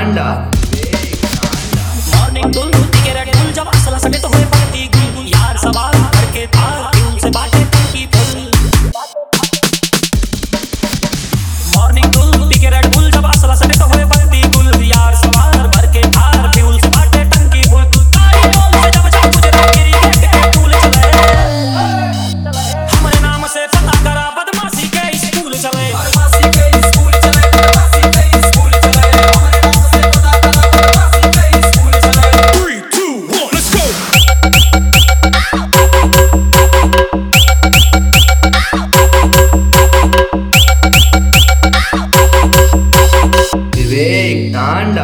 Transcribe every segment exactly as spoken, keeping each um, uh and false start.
तांडा morning धुल धुलती के red फुल जब असला सके तो होए पड़ती गुल यार सवाल करके तार ट्यून से बातें की फुल मॉर्निंग धुल धुलती के रेड फुल जब असला सके तो होए पड़ती गुल यार सवाल भर के तार ट्यून से बातें टंकी फुल तारी बोल से जब जब गुजरा गिरी के फूल चले हमारे नाम से पता करा बदमाशी के स्कूल चले बदमाशी के स्कूल चले बदमाशी के स्कूल चले हमारे नाम से पता करा बदमाशी के स्कूल चले three two one let's go विवेक तांडा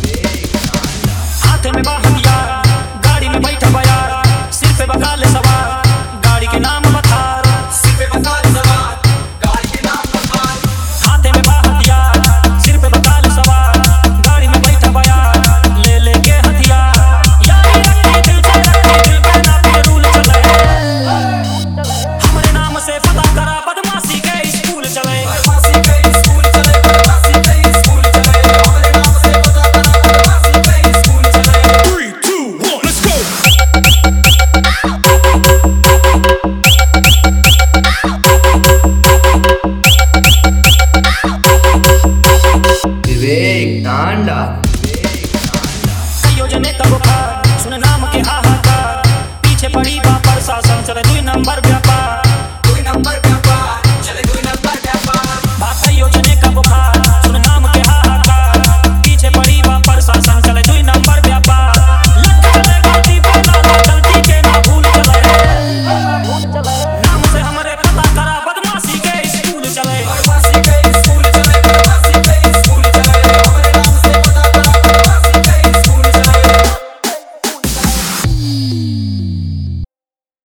हाथ में बाहर गाड़ी में बैठा बयार सिर पे बकाले सवार गाड़ी के नाम बथार सिर पे बकाले सवार गाड़ी के नाम बथार हाथ में बाहर सिर पे बकाले सवार गाड़ी में बैठा बयार ले ले के हथियार यारी रखी दिल से रखी दिल पे ना पे रूल चले हमारे नाम से पता करा बदमाशी के स्कूल चले बदमाशी के स्कूल चले बदमाशी के स्कूल चले हमारे नाम से पता करा बदमाशी के स्कूल चले three two one let's go विवेक तांडा योजने का बुखार सुन नाम के हाहाकार पीछे पड़ी बा प्रशासन चले दुई नंबर